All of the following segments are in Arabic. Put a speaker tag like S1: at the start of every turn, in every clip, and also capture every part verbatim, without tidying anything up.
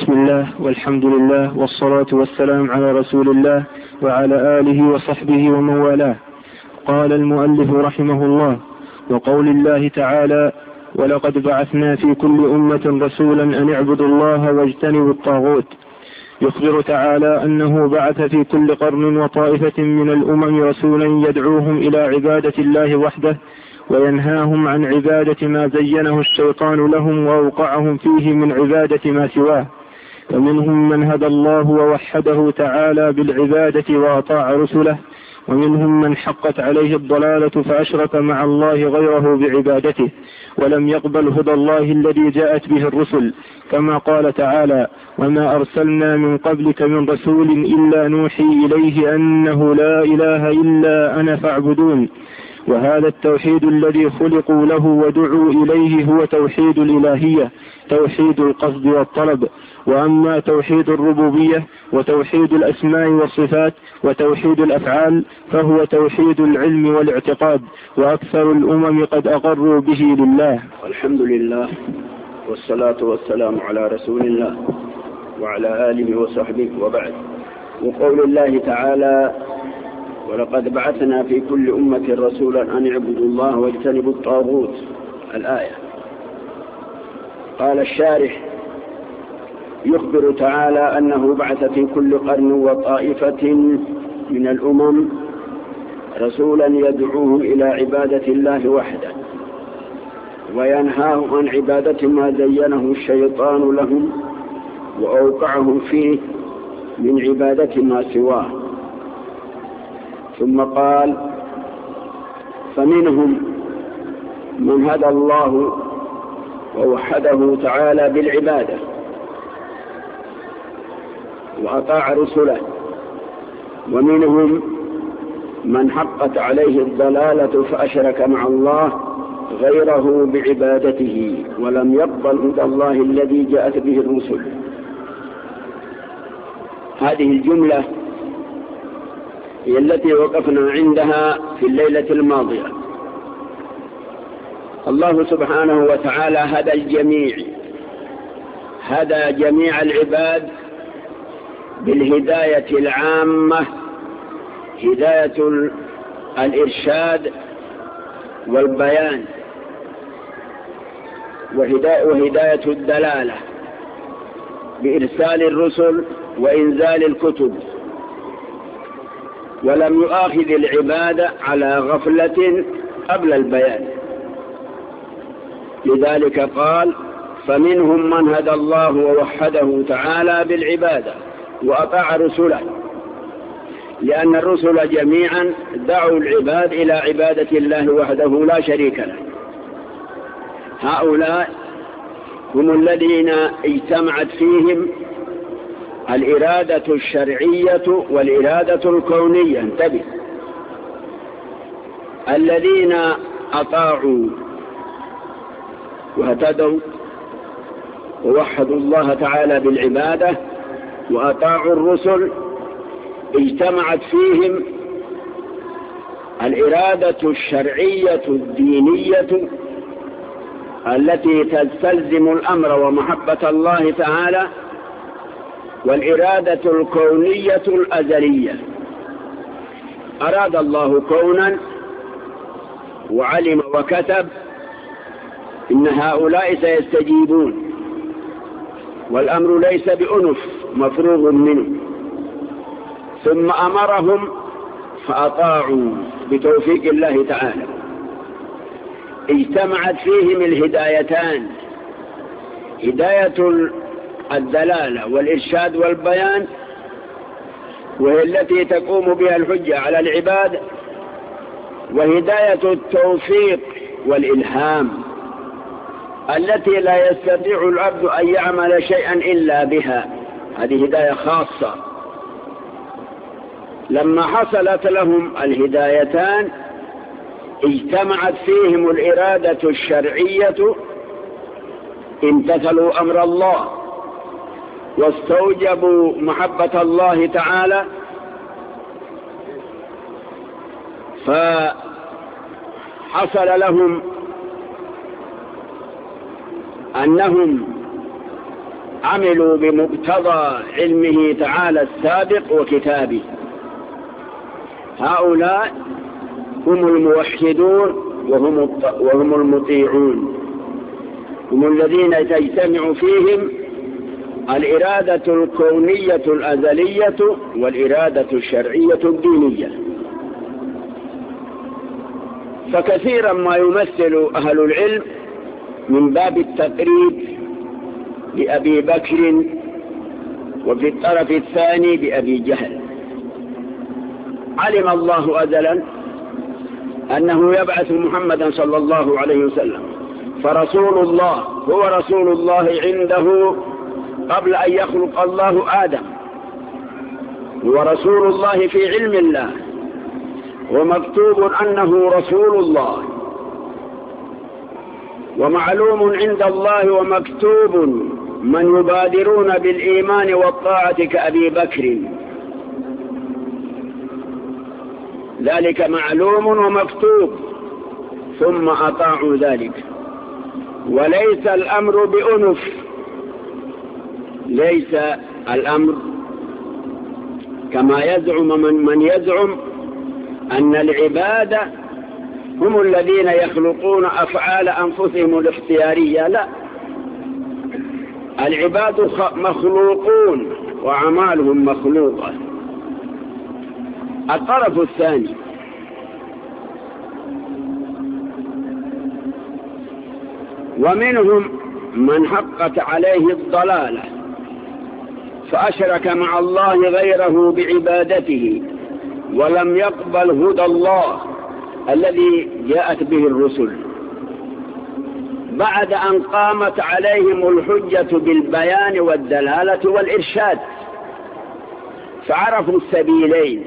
S1: بسم الله والحمد لله والصلاة والسلام على رسول الله وعلى آله وصحبه ومن والاه. قال المؤلف رحمه الله: وقول الله تعالى: ولقد بعثنا في كل أمة رسولا أن اعبدوا الله واجتنبوا الطاغوت. يخبر تعالى أنه بعث في كل قرن وطائفة من الأمم رسولا يدعوهم إلى عبادة الله وحده وينهاهم عن عبادة ما زينه الشيطان لهم وأوقعهم فيه من عبادة ما سواه. فمنهم من هدى الله ووحده تعالى بالعبادة وأطاع رسله، ومنهم من حقت عليه الضلالة فأشرك مع الله غيره بعبادته ولم يقبل هدى الله الذي جاءت به الرسل، كما قال تعالى: وما أرسلنا من قبلك من رسول إلا نوحي إليه أنه لا إله إلا أنا فاعبدون. وهذا التوحيد الذي خلقوا له ودعوا إليه هو توحيد الإلهية، توحيد القصد والطلب. وأما توحيد الربوبية وتوحيد الأسماء والصفات وتوحيد الأفعال فهو توحيد العلم والاعتقاد، وأكثر الأمم قد أقروا به لله.
S2: والحمد لله والصلاة والسلام على رسول الله وعلى آله وصحبه، وبعد. وقول الله تعالى: ولقد بعثنا في كل أمة رسولا أن اعبدوا الله واجتنبوا الطاغوت، الآية. قال الشارح: يخبر تعالى أنه بعث في كل قرن وطائفة من الأمم رسولا يدعوهم إلى عبادة الله وحده وينهاهم عن عبادة ما زينه الشيطان لهم وأوقعهم فيه من عبادة ما سواه. ثم قال: فمنهم من هدى الله ووحده تعالى بالعبادة وأطاع رسله، ومنهم من حقت عليه الضلالة فأشرك مع الله غيره بعبادته ولم يقبل هدى الله الذي جاءت به الرسل. هذه الجملة هي التي وقفنا عندها في الليلة الماضية. الله سبحانه وتعالى هدى الجميع، هدى جميع العباد بالهداية العامة، هداية الإرشاد والبيان، وهداية الدلالة بإرسال الرسل وإنزال الكتب، ولم يؤاخذ العباد على غفلة قبل البيان. لذلك قال: فمنهم من هدى الله ووحده تعالى بالعبادة وأطاع رسله، لأن الرسل جميعا دعوا العباد إلى عبادة الله وحده لا شريك له. هؤلاء هم الذين اجتمعت فيهم الإرادة الشرعية والإرادة الكونية. انتبه: الذين أطاعوا واهتدوا ووحدوا الله تعالى بالعبادة وأطاعوا الرسل اجتمعت فيهم الإرادة الشرعية الدينية التي تستلزم الأمر ومحبة الله تعالى، والإرادة الكونية الأزلية. أراد الله كونا وعلم وكتب إن هؤلاء سيستجيبون، والأمر ليس بأنف مفروغ منه، ثم أمرهم فأطاعوا بتوفيق الله تعالى. اجتمعت فيهم الهدايتان، هداية الدلالة والإرشاد والبيان، وهي التي تقوم بها الحجة على العباد، وهداية التوفيق والإلهام التي لا يستطيع العبد أن يعمل شيئا إلا بها. هذه هداية خاصة. لما حصلت لهم الهدايتان اجتمعت فيهم الإرادة الشرعية، امتثلوا أمر الله واستوجبوا محبة الله تعالى، فحصل لهم أنهم عملوا بمقتضى علمه تعالى السابق وكتابه. هؤلاء هم الموحدون وهم وهم المطيعون، هم الذين تجتمع فيهم الإرادة الكونية الأزلية والإرادة الشرعية الدينية. فكثيرا ما يمثل أهل العلم من باب التقريب بأبي بكر، وفي الطرف الثاني بأبي جهل. علم الله أزلا أنه يبعث محمدا صلى الله عليه وسلم، فرسول الله هو رسول الله عنده قبل أن يخلق الله آدم، هو رسول الله في علم الله، ومكتوب أنه رسول الله، ومعلوم عند الله ومكتوب من يبادرون بالإيمان والطاعة كأبي بكر، ذلك معلوم ومكتوب، ثم أطاعوا ذلك. وليس الأمر بأنف، ليس الأمر كما يزعم من, من يزعم أن العباد هم الذين يخلقون أفعال أنفسهم الاختيارية. لا، العباد مخلوقون وأعمالهم مخلوقة. الطرف الثاني ومنهم من حقت عليه الضلالة فأشرك مع الله غيره بعبادته ولم يقبل هدى الله الذي جاءت به الرسل، بعد أن قامت عليهم الحجة بالبيان والدلالة والإرشاد، فعرفوا السبيلين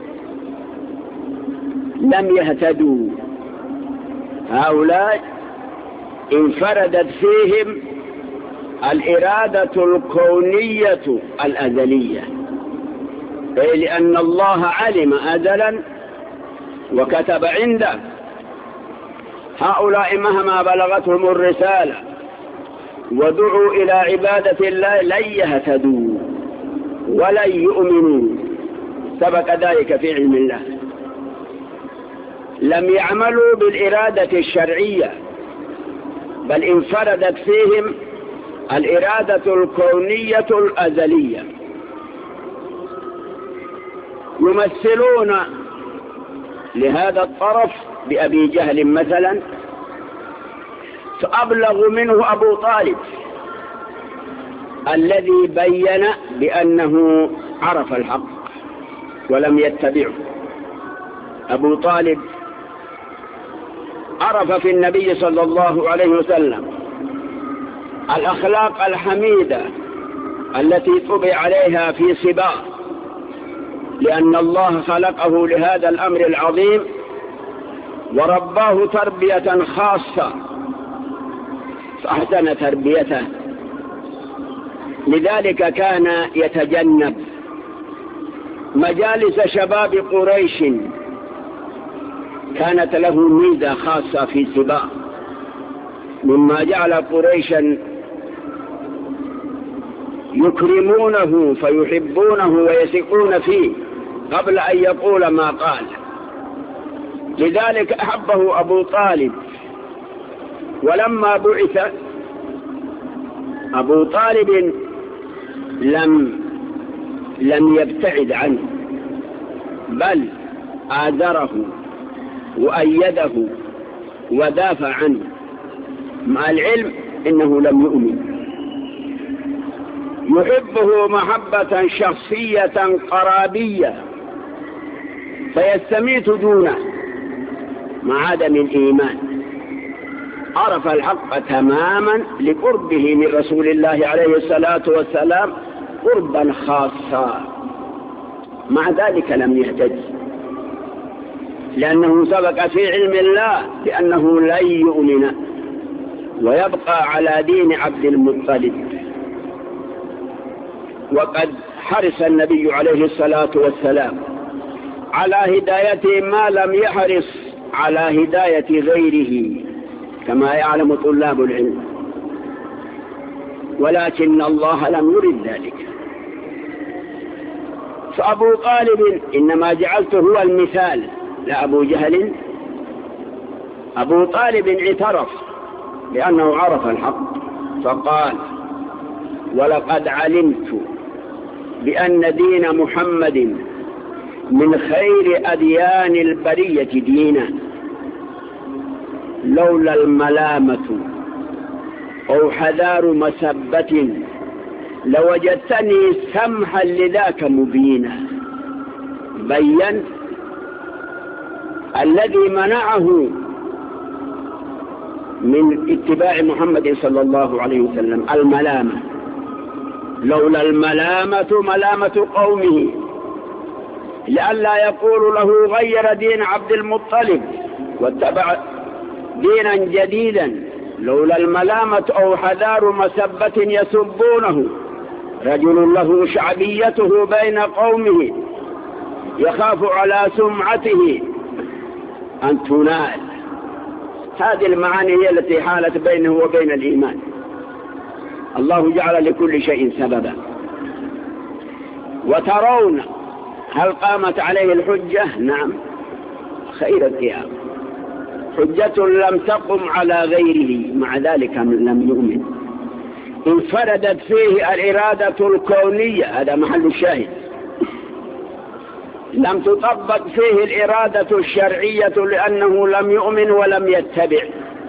S2: لم يهتدوا. هؤلاء انفردت فيهم الإرادة الكونية الأزلية، أي لأن الله علم أزلا وكتب عنده. هؤلاء مهما بلغتهم الرسالة ودعوا إلى عبادة الله لن يهتدوا ولن يؤمنوا، سبق ذلك في علم الله. لم يعملوا بالإرادة الشرعية، بل انفردت فيهم الإرادة الكونية الأزلية. يمثلون لهذا الطرف بأبي جهل مثلا، فأبلغ منه أبو طالب الذي بين بأنه عرف الحق ولم يتبعه. أبو طالب عرف في النبي صلى الله عليه وسلم الأخلاق الحميدة التي طبع عليها في صباه، لأن الله خلقه لهذا الأمر العظيم ورباه تربية خاصة فأحسن تربيته. لذلك كان يتجنب مجالس شباب قريش، كانت له ميزة خاصة في صباه، مما جعل قريشا يكرمونه فيحبونه ويثقون فيه قبل أن يقول ما قال. لذلك أحبه أبو طالب. ولما بعث أبو طالب لم لم يبتعد عنه، بل آذره وأيده ودافع عنه، مع العلم إنه لم يؤمن. يحبه محبة شخصية قرابية فيستميت دونه مع عدم الإيمان. عرف الحق تماما لقربه من رسول الله عليه الصلاة والسلام قربا خاصا، مع ذلك لم يهتدي، لأنه سبق في علم الله بأنه لن يؤمن ويبقى على دين عبد المطلب. وقد حرص النبي عليه الصلاة والسلام على هدايته ما لم يحرص على هداية غيره، كما يعلم طلاب العلم. ولكن الله لم يرد ذلك. فأبو طالب إنما جعلته هو المثال لا أبو جهل. أبو طالب اعترف لأنه عرف الحق فقال: ولقد علمت بأن دين محمد من خير أديان البرية دينا، لولا الملامة أو حذار مسبة لوجدتني سمحا لذاك مبينا. بين الذي منعه من اتباع محمد صلى الله عليه وسلم الملامة. لولا الملامة ملامة قومه لئلا يقول له غير دين عبد المطلب واتبع دينا جديدا. لولا الملامة أو حذار مسبة يسبونه، رجل له شعبيته بين قومه يخاف على سمعته أن تنال. هذه المعاني هي التي حالت بينه وبين الإيمان. الله جعل لكل شيء سببا. وترون هل قامت عليه الحجة؟ نعم، خير القيام. حجة لم تقم على غيره، مع ذلك لم يؤمن. انفردت فيه الإرادة الكونية، هذا محل الشاهد. لم تطبق فيه الإرادة الشرعية لأنه لم يؤمن ولم يتبع.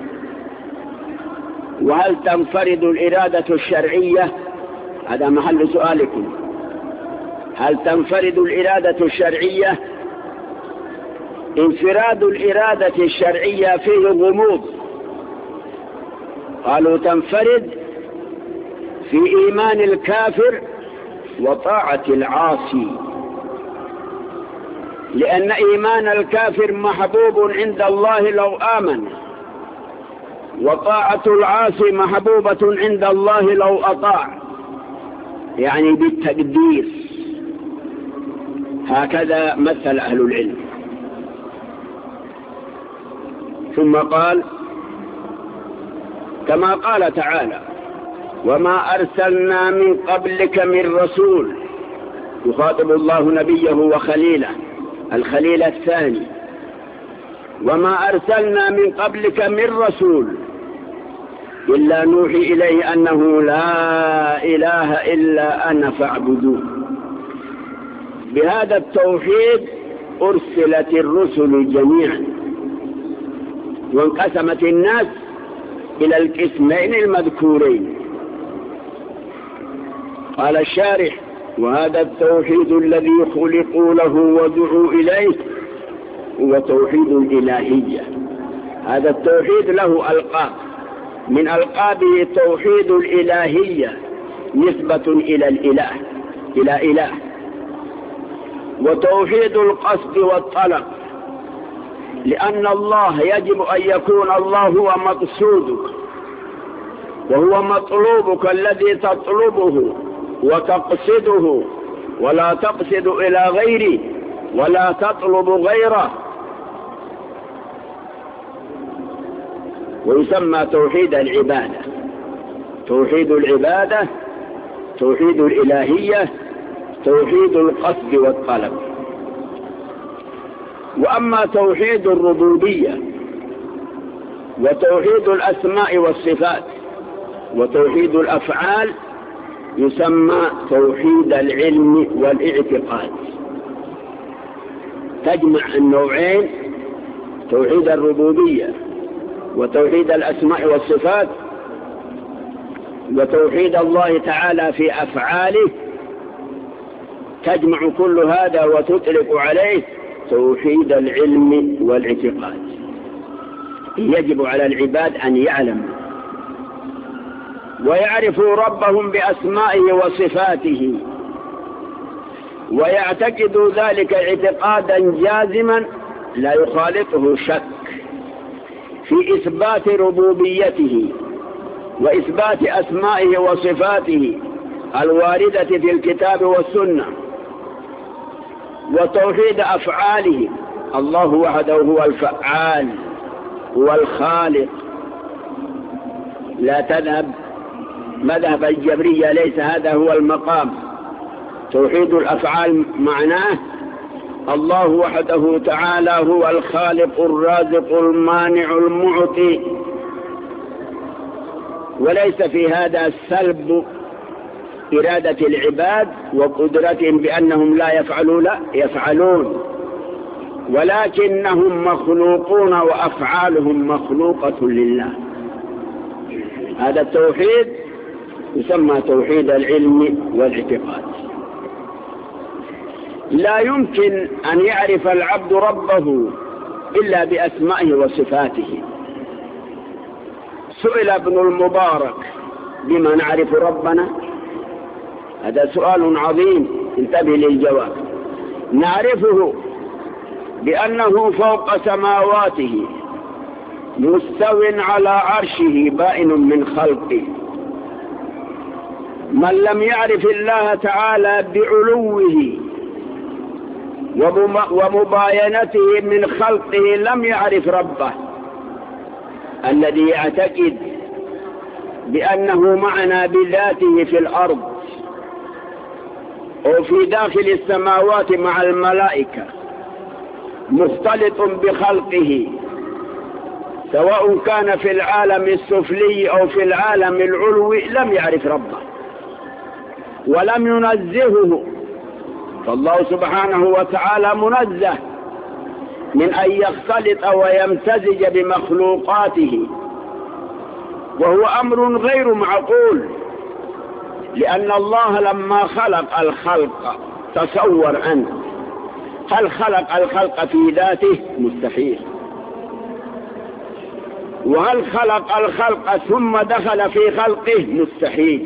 S2: وهل تنفرد الإرادة الشرعية؟ هذا محل سؤالكم. هل تنفرد الإرادة الشرعية؟ انفراد الإرادة الشرعية فيه غموض. قالوا تنفرد في إيمان الكافر وطاعة العاصي، لأن إيمان الكافر محبوب عند الله لو آمن، وطاعة العاصي محبوبة عند الله لو أطاع، يعني بالتقدير. هكذا مثل أهل العلم. ثم قال كما قال تعالى: وما أرسلنا من قبلك من رسول. يخاطب الله نبيه وخليله، الخليل الثاني: وما أرسلنا من قبلك من رسول إلا نوحي إليه أنه لا إله إلا أنا فاعبدون. بهذا التوحيد أرسلت الرسل جميعا، وانقسمت الناس إلى القسمين المذكورين. قال الشارح: وهذا التوحيد الذي خلقوا له ودعوا إليه هو توحيد الإلهية. هذا التوحيد له ألقاب، من ألقابه توحيد الإلهية، نسبة إلى الإله، إلى إله. وتوحيد القصد والطلب، لأن الله يجب أن يكون الله هو مقصودك وهو مطلوبك الذي تطلبه وتقصده، ولا تقصد إلى غيره ولا تطلب غيره. ويسمى توحيد العبادة. توحيد العبادة، توحيد الإلهية، توحيد القصد والطلب. وأما توحيد الربوبية وتوحيد الأسماء والصفات وتوحيد الأفعال يسمى توحيد العلم والاعتقاد. تجمع النوعين: توحيد الربوبية وتوحيد الأسماء والصفات وتوحيد الله تعالى في أفعاله. تجمع كل هذا وتطلق عليه توحيد العلم والاعتقاد. يجب على العباد أن يعلموا ويعرفوا ربهم بأسمائه وصفاته، ويعتقدوا ذلك اعتقادا جازما لا يخالطه شك في إثبات ربوبيته وإثبات أسمائه وصفاته الواردة في الكتاب والسنة، وتوحيد أفعاله. الله وحده هو الفعال، هو الخالق. لا تذهب مذهب الجبرية ليس هذا هو المقام. توحيد الأفعال معناه الله وحده تعالى هو الخالق الرازق المانع المعطي، وليس في هذا سلب إرادة العباد وقدرتهم بأنهم لا يفعلون لا يفعلون، ولكنهم مخلوقون وأفعالهم مخلوقة لله. هذا التوحيد يسمى توحيد العلم والاعتقاد. لا يمكن أن يعرف العبد ربه إلا بأسمائه وصفاته. سئل ابن المبارك بما نعرف ربنا؟ هذا سؤال عظيم، انتبه للجواب. نعرفه بأنه فوق سماواته مستو على عرشه بائن من خلقه. من لم يعرف الله تعالى بعلوه ومباينته من خلقه لم يعرف ربه. الذي يعتقد بأنه معنا بذاته في الأرض وفي داخل السماوات مع الملائكة مختلط بخلقه، سواء كان في العالم السفلي أو في العالم العلوي، لم يعرف ربه ولم ينزهه. فالله سبحانه وتعالى منزه من أن يختلط ويمتزج بمخلوقاته، وهو أمر غير معقول، لأن الله لما خلق الخلق تصور أنت هل خلق الخلق في ذاته؟ مستحيل. وهل خلق الخلق ثم دخل في خلقه؟ مستحيل.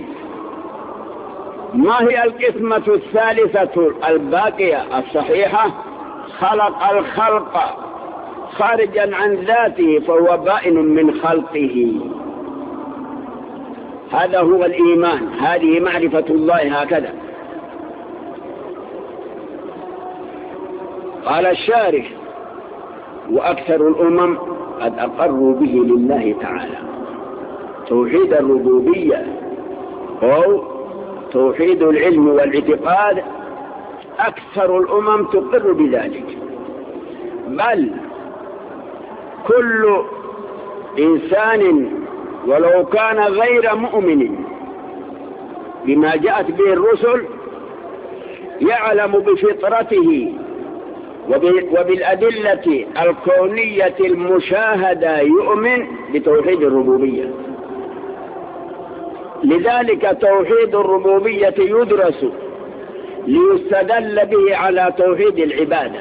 S2: ما هي القسمة الثالثة الباقية الصحيحة؟ خلق الخلق خارجا عن ذاته فهو بائن من خلقه. هذا هو الإيمان، هذه معرفة الله هكذا. قال الشارح: وأكثر الأمم قد أقروا به لله تعالى. توحيد الربوبية أو توحيد العلم والاعتقاد أكثر الأمم تقر بذلك، بل كل إنسان ولو كان غير مؤمن بما جاءت به الرسل يعلم بفطرته وبالأدلة الكونية المشاهدة يؤمن بتوحيد الربوبية. لذلك توحيد الربوبية يدرس ليستدل به على توحيد العبادة،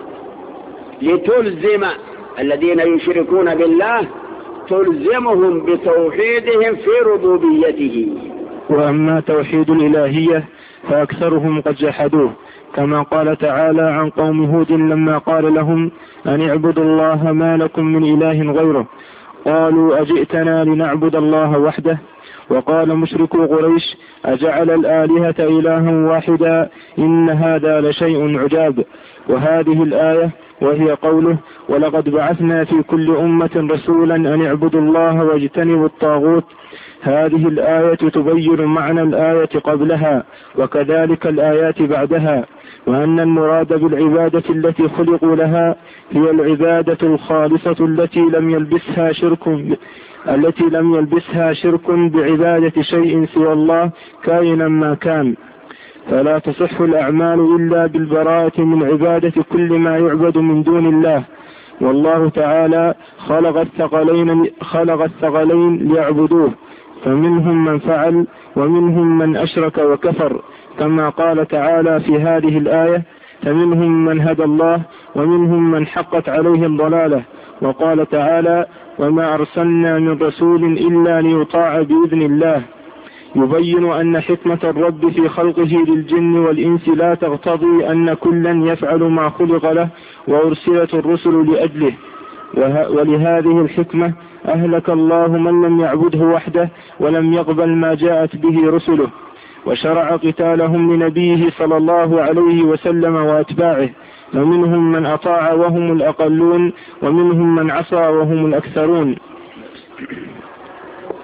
S2: لتلزم الذين يشركون بالله تلزمهم بتوحيدهم في ربوبيته.
S1: وأما توحيد الإلهية فأكثرهم قد جحدوه، كما قال تعالى عن قوم هود لما قال لهم أن اعبدوا الله ما لكم من إله غيره، قالوا أجئتنا لنعبد الله وحده. وقال مشركو قريش أجعل الآلهة إلها واحدا إن هذا لشيء عجاب. وهذه الآية وهي قوله ولقد بعثنا في كل أمة رسولا أن اعبدوا الله واجتنبوا الطاغوت، هذه الآية تبين معنى الآية قبلها وكذلك الآيات بعدها، وأن المراد بالعبادة التي خلقوا لها هي العبادة الخالصة التي لم يلبسها شرك التي لم يلبسها شرك بعبادة شيء سوى الله كائنا ما كان. فلا تصح الأعمال إلا بالبراءة من عبادة كل ما يعبد من دون الله. والله تعالى خلق الثقلين, خلق الثقلين ليعبدوه، فمنهم من فعل ومنهم من أشرك وكفر، كما قال تعالى في هذه الآية فمنهم من هدى الله ومنهم من حقت عليه الضلالة. وقال تعالى وما أرسلنا من رسول إلا ليطاع بإذن الله، يبين أن حكمة الرب في خلقه للجن والإنس لا تقتضي أن كلا يفعل ما خلق له وأرسلت الرسل لأجله. ولهذه الحكمة أهلك الله من لم يعبده وحده ولم يقبل ما جاءت به رسله، وشرع قتالهم لنبيه صلى الله عليه وسلم وأتباعه، فمنهم من أطاع وهم الأقلون ومنهم من عصى وهم الأكثرون.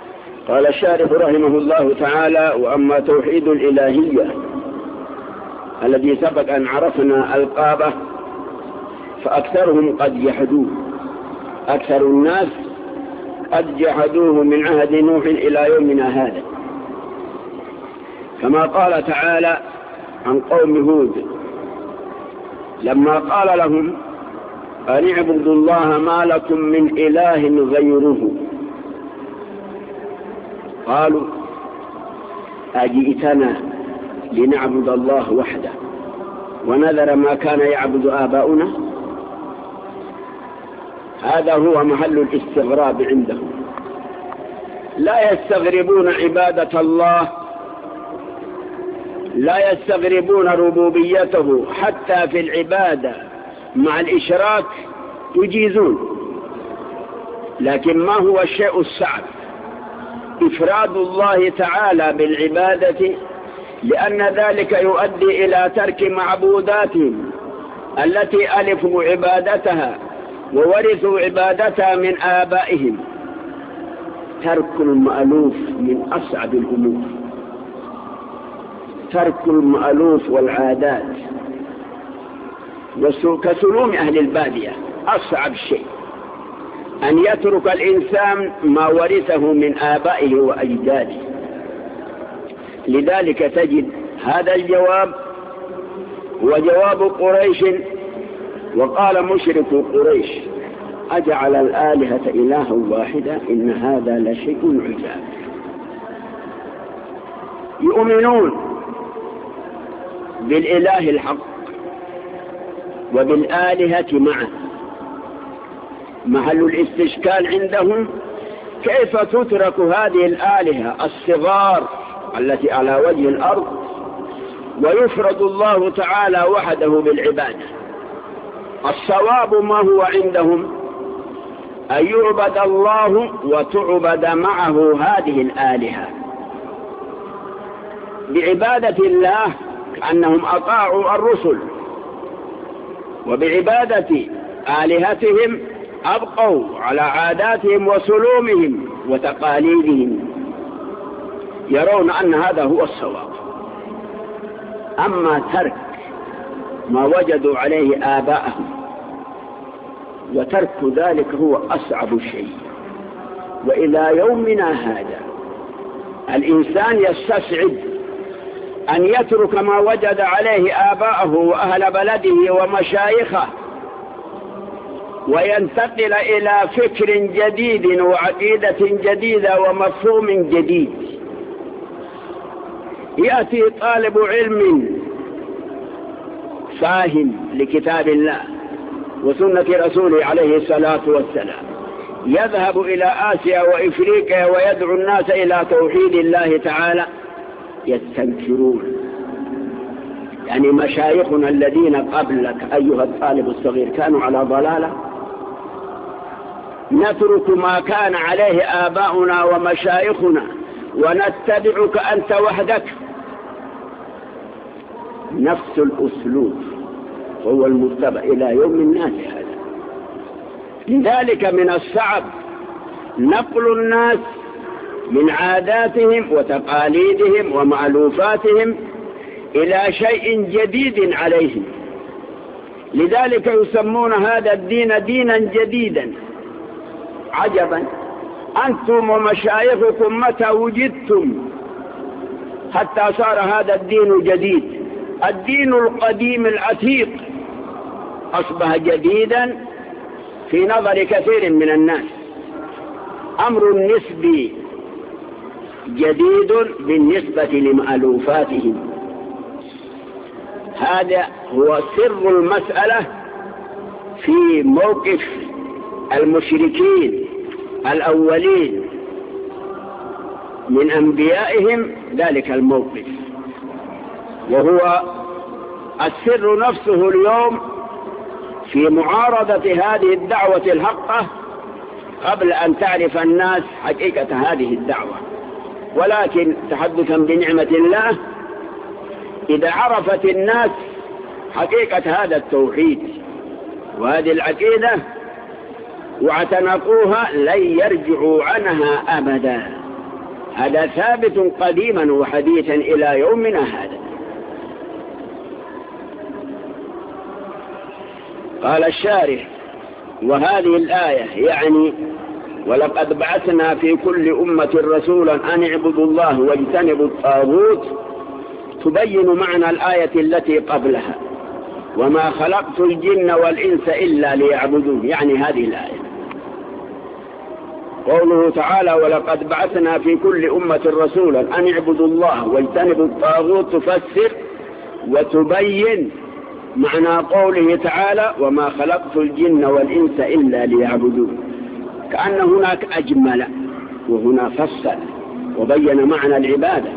S2: قال الشارح رحمه الله تعالى: وأما توحيد الإلهية الذي سبق أن عرفنا ألقابه فأكثرهم قد جحدوه، أكثر الناس قد جحدوه من عهد نوح إلى يومنا هذا، كما قال تعالى عن قوم هود لما قال لهم أن اعبدوا الله ما لكم من إله غيره، قالوا أجئتنا لنعبد الله وحده ونذر ما كان يعبد آباؤنا؟ هذا هو محل الاستغراب عندهم، لا يستغربون عبادة الله، لا يستغربون ربوبيته، حتى في العبادة مع الإشراك يجيزون. لكن ما هو الشيء الصعب؟ إفراد الله تعالى بالعبادة، لأن ذلك يؤدي إلى ترك معبوداتهم التي ألفوا عبادتها وورثوا عبادتها من آبائهم. ترك المألوف من أصعب الأمور، ترك المألوف والعادات كسلوم أهل البادية أصعب شيء، أن يترك الإنسان ما ورثه من آبائه وأجداده. لذلك تجد هذا الجواب هو جواب قريش، وقال مشرك قريش: أجعل الآلهة إلها واحدا إن هذا لشيء عجاب. يؤمنون بالإله الحق وبالآلهة معه. محل الاستشكال عندهم كيف تترك هذه الآلهة الصغار التي على وجه الأرض ويفرد الله تعالى وحده بالعبادة؟ الصواب ما هو عندهم أن يعبد الله وتعبد معه هذه الآلهة بعبادة الله، أنهم أطاعوا الرسل، وبعبادة آلهتهم أبقوا على عاداتهم وسلومهم وتقاليدهم، يرون أن هذا هو الصواب. أما ترك ما وجدوا عليه آباءهم وترك ذلك هو أصعب شيء. وإلى يومنا هذا الإنسان يستصعب أن يترك ما وجد عليه آباءه وأهل بلده ومشايخه وينتقل إلى فكر جديد وعقيدة جديدة ومفهوم جديد. يأتي طالب علم فاهم لكتاب الله وسنة رسوله عليه الصلاة والسلام، يذهب إلى آسيا وإفريقيا ويدعو الناس إلى توحيد الله تعالى، يستنكرون. يعني مشايخنا الذين قبلك أيها الطالب الصغير كانوا على ضلالة، نترك ما كان عليه آباؤنا ومشايخنا ونتبعك أنت وحدك. نفس الأسلوب هو المتبع إلى يوم الناس هذا. لذلك من الصعب نقل الناس من عاداتهم وتقاليدهم ومألوفاتهم إلى شيء جديد عليهم. لذلك يسمون هذا الدين دينا جديدا. عجبا، أنتم ومشايخكم متى وجدتم حتى صار هذا الدين جديد؟ الدين القديم العتيق أصبح جديدا في نظر كثير من الناس. أمر نسبي جديد بالنسبة لمألوفاتهم. هذا هو سر المسألة في موقف المشركين الأولين من أنبيائهم، ذلك الموقف، وهو السر نفسه اليوم في معارضة هذه الدعوة الحقة قبل أن تعرف الناس حقيقة هذه الدعوة. ولكن تحدثا بنعمة الله، إذا عرفت الناس حقيقة هذا التوحيد وهذه العقيدة واعتنقوها لن يرجعوا عنها أبدا. هذا ثابت قديما وحديثا إلى يومنا هذا. قال الشارح: وهذه الآية يعني ولقد بعثنا في كل أمة رسولا أن اعبدوا الله واجتنبوا الطاغوت، تبين معنى الآية التي قبلها: وما خلقت الجن والإنس إلا ليعبدون، يعني هذه الآية. قوله تعالى: ولقد بعثنا في كل أمة رسولا أن اعبدوا الله واجتنبوا الطاغوت، تفسر وتبين معنى قوله تعالى: وما خلقت الجن والإنس إلا ليعبدون، كأن هناك أجمل وهنا فصل وبين معنى العبادة.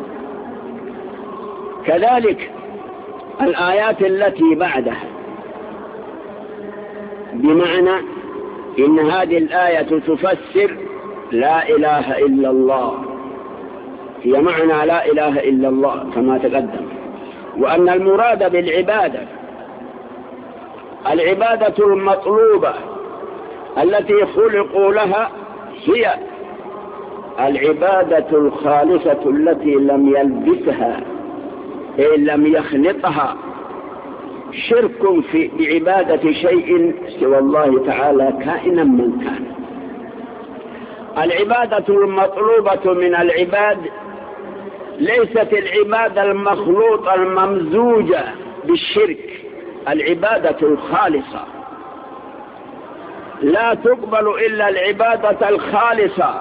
S2: كذلك الآيات التي بعدها بمعنى إن هذه الآية تفسر لا إله إلا الله، هي معنى لا إله إلا الله كما تقدم، وأن المراد بالعبادة العبادة المطلوبة التي خلقوا لها هي العبادة الخالصة التي لم يلبسها إن لم يخلطها شرك في بعبادة شيء سوى الله تعالى كائنا من كان. العبادة المطلوبة من العباد ليست العبادة المخلوطة الممزوجة بالشرك، العبادة الخالصة لا تقبل إلا العبادة الخالصة.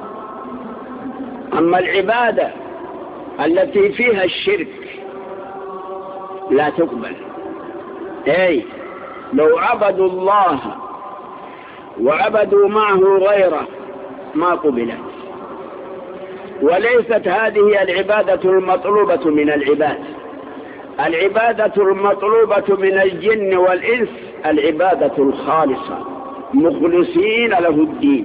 S2: أما العبادة التي فيها الشرك لا تقبل. أي لو عبدوا الله وعبدوا معه غيره ما قبلت. وليست هذه العبادة المطلوبة من العباد. العبادة المطلوبة من الجن والإنس العبادة الخالصة مخلصين له الدين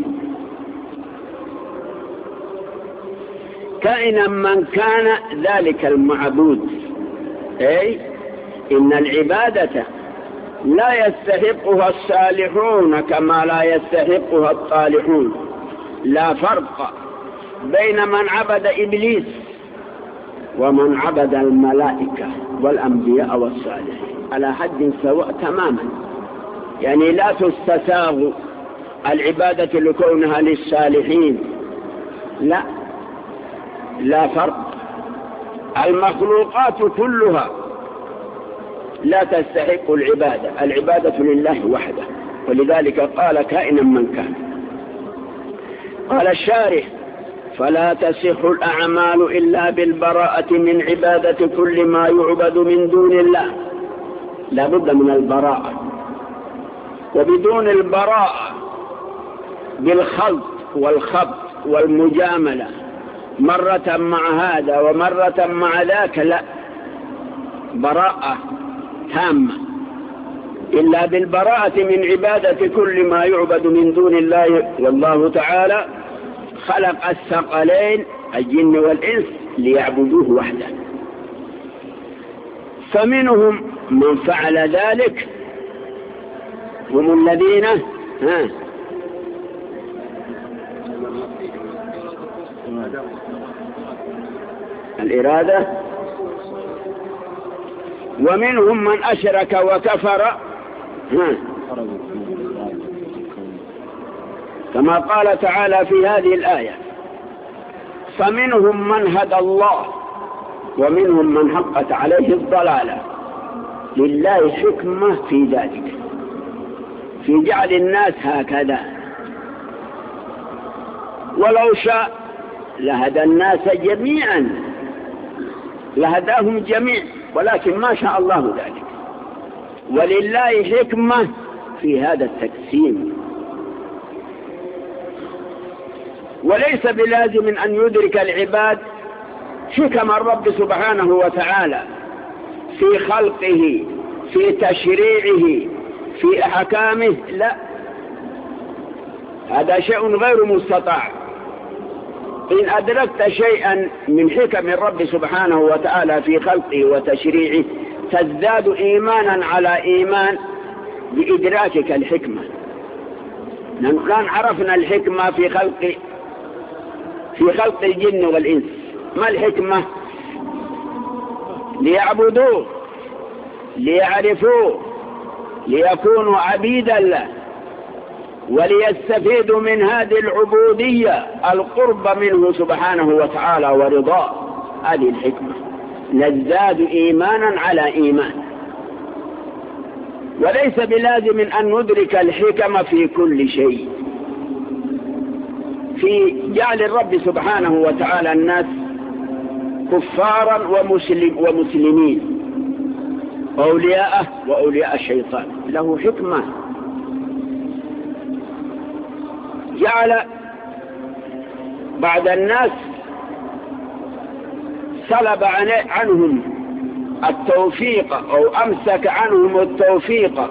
S2: كائنا من كان ذلك المعبود. أي إن العبادة لا يستحقها الصالحون كما لا يستحقها الطالحون. لا فرق بين من عبد إبليس ومن عبد الملائكة والأنبياء والصالحين على حد سواء تماما. يعني لا تستساغ العبادة لكونها للصالحين، لا لا فرق. المخلوقات كلها لا تستحق العبادة، العبادة لله وحده، ولذلك قال كائنا من كان. قال الشارح: فلا تصح الأعمال إلا بالبراءة من عبادة كل ما يعبد من دون الله. لا بد من البراءة، وبدون البراءة بالخلط والخبط والمجاملة مرة مع هذا ومرة مع ذاك لا، براءة تامة. إلا بالبراءة من عبادة كل ما يعبد من دون الله. والله تعالى خلق الثقلين الجن والإنس ليعبدوه وحده، فمنهم من فعل ذلك هم الذين ها الإرادة، ومنهم من أشرك وكفر ها كما قال تعالى في هذه الآية: فمنهم من هدى الله ومنهم من حقت عليه الضلالة. لله حكمة في ذلك، في جعل الناس هكذا. ولو شاء لهدى الناس جميعا، لهداهم جميع، ولكن ما شاء الله ذلك. ولله حكمة في هذا التقسيم. وليس بلازم أن يدرك العباد حكم الرب سبحانه وتعالى في خلقه، في تشريعه، في أحكامه، لا، هذا شيء غير مستطاع. إن أدركت شيئا من حكم الرب سبحانه وتعالى في خلقه وتشريعه تزداد إيمانا على إيمان بإدراكك الحكمة. لأن عرفنا الحكمة في خلق في خلق الجن والإنس. ما الحكمة؟ ليعبدوه، ليعرفوه، ليكونوا عبيدا له، وليستفيدوا من هذه العبودية القرب منه سبحانه وتعالى ورضاه. هذه الحكمة، نزداد إيمانا على إيمان. وليس بلازم أن ندرك الحكمة في كل شيء. في جعل الرب سبحانه وتعالى الناس كفارا ومسلم ومسلمين، أولياءه وأولياء الشيطان، له حكمة. جعل بعض الناس سلب عنهم التوفيق أو أمسك عنهم التوفيق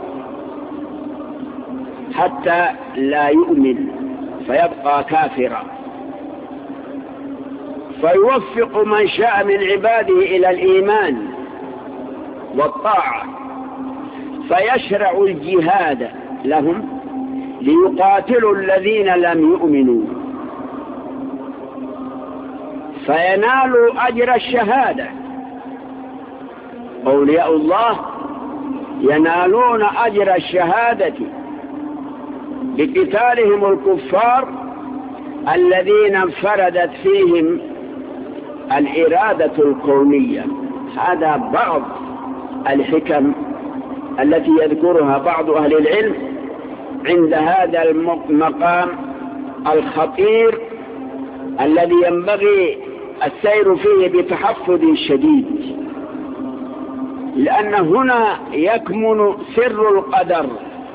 S2: حتى لا يؤمن فيبقى كافرا، فيوفق من شاء من عباده إلى الإيمان والطاعة، فيشرع الجهاد لهم ليقاتلوا الذين لم يؤمنوا فينالوا أجر الشهادة. أولياء الله ينالون أجر الشهادة بقتالهم الكفار الذين انفردت فيهم الإرادة الكونية. هذا بعض الحكم التي يذكرها بعض أهل العلم عند هذا المقام الخطير الذي ينبغي السير فيه بتحفظ شديد، لأن هنا يكمن سر القدر،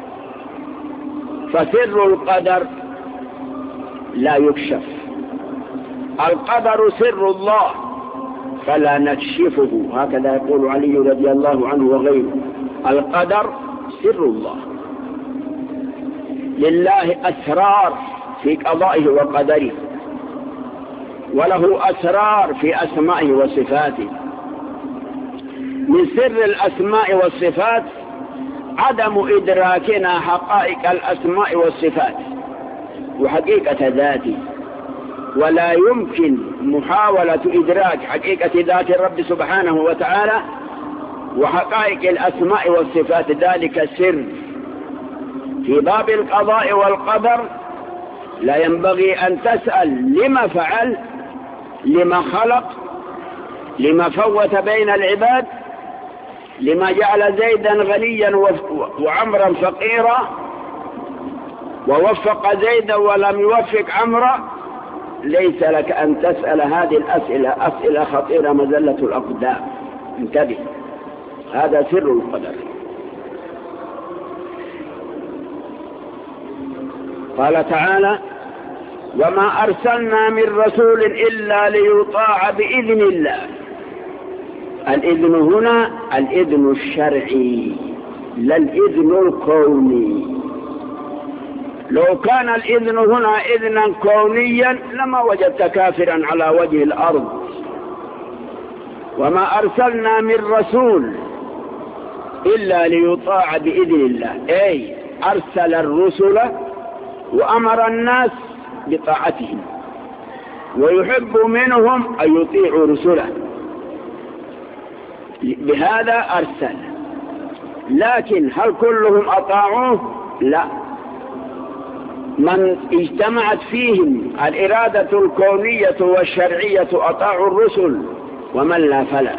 S2: فسر القدر لا يكشف. القدر سر الله فلا نكشفه، هكذا يقول علي رضي الله عنه وغيره. القدر سر الله، لله أسرار في قضائه وقدره، وله أسرار في أسمائه وصفاته. من سر الأسماء والصفات عدم إدراكنا حقائق الأسماء والصفات وحقيقة ذاته، ولا يمكن محاولة إدراك حقيقة ذات الرب سبحانه وتعالى وحقائق الأسماء والصفات. ذلك سر في باب القضاء والقدر. لا ينبغي أن تسأل لما فعل، لما خلق، لما فوت بين العباد، لما جعل زيدا غنيا وعمرا فقيرا ووفق زيدا ولم يوفق عمرا. ليس لك أن تسأل هذه الأسئلة، أسئلة خطيرة مزلة الأقدام. انتبه، هذا سر القدر. قال تعالى: وما أرسلنا من رسول إلا ليطاع بإذن الله. الإذن هنا الإذن الشرعي لا الإذن الكوني. لو كان الإذن هنا إذنا كونيا لما وجدت كافرا على وجه الأرض. وما أرسلنا من رسول إلا ليطاع بإذن الله، أي أرسل الرسل وأمر الناس بطاعتهم، ويحب منهم أن يطيعوا رسله، بهذا أرسل. لكن هل كلهم أطاعوه؟ لا. من اجتمعت فيهم الإرادة الكونية والشرعية أطاعوا الرسل، ومن لا فلا.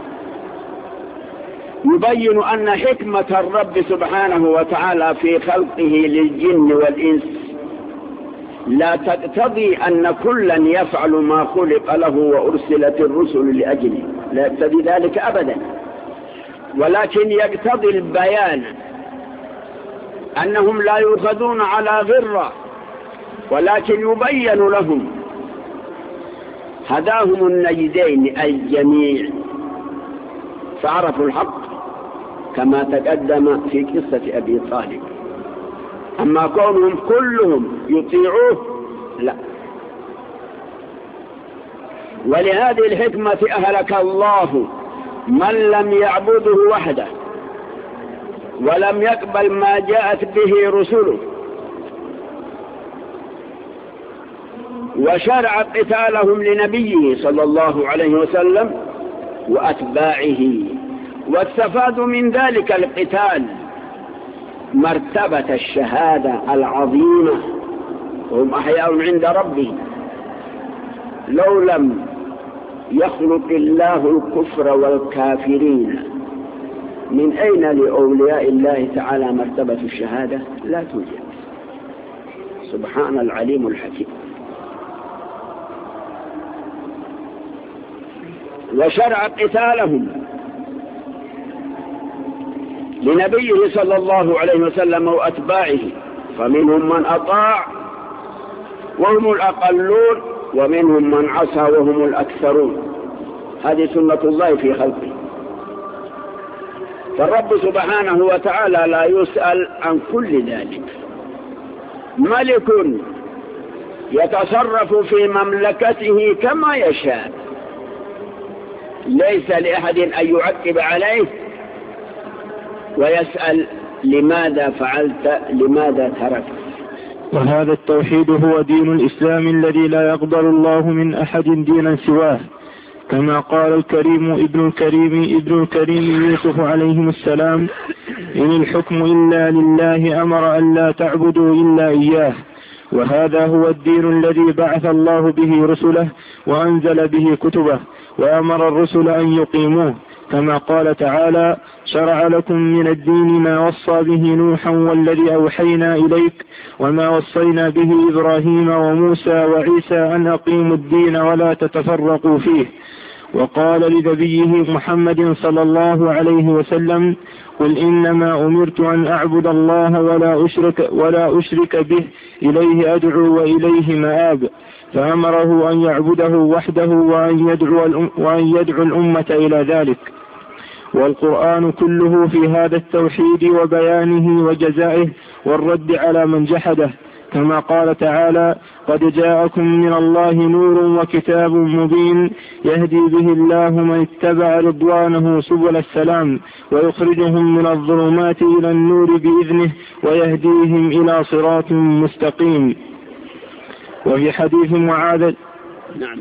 S2: يبين أن حكمة الرب سبحانه وتعالى في خلقه للجن والإنس لا تقتضي أن كلا يفعل ما خلق له وأرسلت الرسل لأجله، لا يقتضي ذلك أبدا، ولكن يقتضي البيان أنهم لا يؤخذون على غرة، ولكن يبين لهم. هداهم النجدين الجميع فعرفوا الحق كما تقدم في قصة أبي طالب. أما كونهم كلهم يطيعوه لا. ولهذه الحكمة أهلك الله من لم يعبده وحده ولم يقبل ما جاءت به رسله. وشرع قتالهم لنبيه صلى الله عليه وسلم وأتباعه، واستفادوا من ذلك القتال مرتبة الشهادة العظيمة، وهم أحياء عند ربهم. لو لم يخلق الله الكفر والكافرين، من أين لأولياء الله تعالى مرتبة الشهادة؟ لا توجد. سبحان العليم الحكيم. وشرع قتالهم لنبيه صلى الله عليه وسلم وأتباعه، فمنهم من أطاع وهم الأقلون، ومنهم من عصى وهم الأكثرون. هذه سنة الله في خلقه. فالرب سبحانه وتعالى لا يسأل عن كل ذلك. ملك يتصرف في مملكته كما يشاء، ليس لأحد أن يعقب عليه ويسأل لماذا فعلت، لماذا تركت.
S1: وهذا التوحيد هو دين الإسلام الذي لا يقبل الله من أحد دينا سواه، كما قال الكريم ابن الكريم ابن الكريم يوسف عليه السلام: إن الحكم إلا لله أمر أن لا تعبدوا إلا إياه. وهذا هو الدين الذي بعث الله به رسله وأنزل به كتبه، وأمر الرسل أن يقيموه، كما قال تعالى: شرع لكم من الدين ما وصى به نوحا والذي أوحينا إليك وما وصينا به إبراهيم وموسى وعيسى أن أقيموا الدين ولا تتفرقوا فيه. وقال لنبيه محمد صلى الله عليه وسلم: قل إنما أمرت أن أعبد الله ولا أشرك, ولا أشرك به، إليه أدعو وإليه مآب. فأمره أن يعبده وحده وأن يدعو, وأن يدعو الأمة إلى ذلك. والقرآن كله في هذا التوحيد وبيانه وجزائه والرد على من جحده، كما قال تعالى: قد جاءكم من الله نور وكتاب مبين يهدي به الله من اتبع رضوانه سبل السلام ويخرجهم من الظلمات إلى النور بإذنه ويهديهم إلى صراط مستقيم. وفي حديث معاذ
S2: نعم